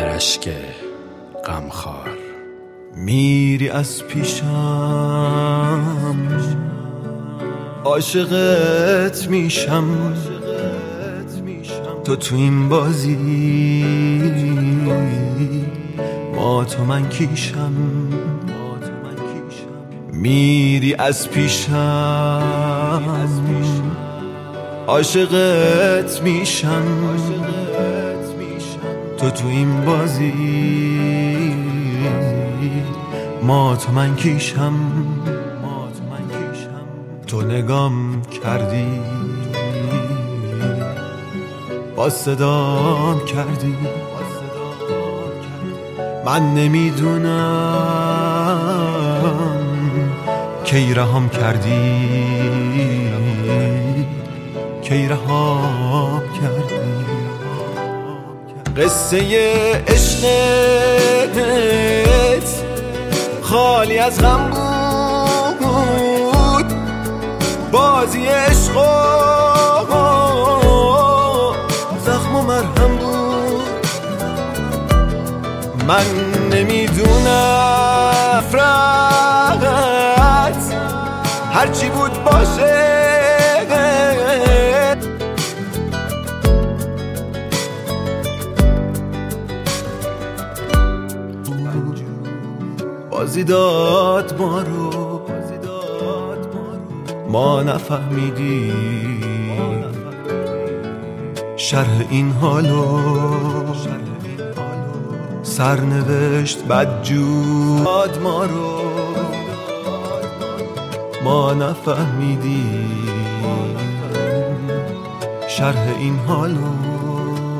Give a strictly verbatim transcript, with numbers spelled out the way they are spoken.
در اشک غمخوار میری از پیشم، عاشقت میشم، تو تو این بازی ما تو من کیشم. میری از پیشم، عاشقت میشم، تو تو این بازی ما تو من کیشم. تو نگام کردی، با صدام کردی، من نمیدونم کی رهام کردی، کی رهام کردی. قصه عشقت خالی از غم بود، بازی عشق و زخم و مرهم بود. من نمیدونم فرقت هرچی بود باشه، بازی داد ما رو، ما نفهمیدیم شرح این حالو، سرنوشت بدجور داد ما رو، ما نفهمیدیم شرح این حالو.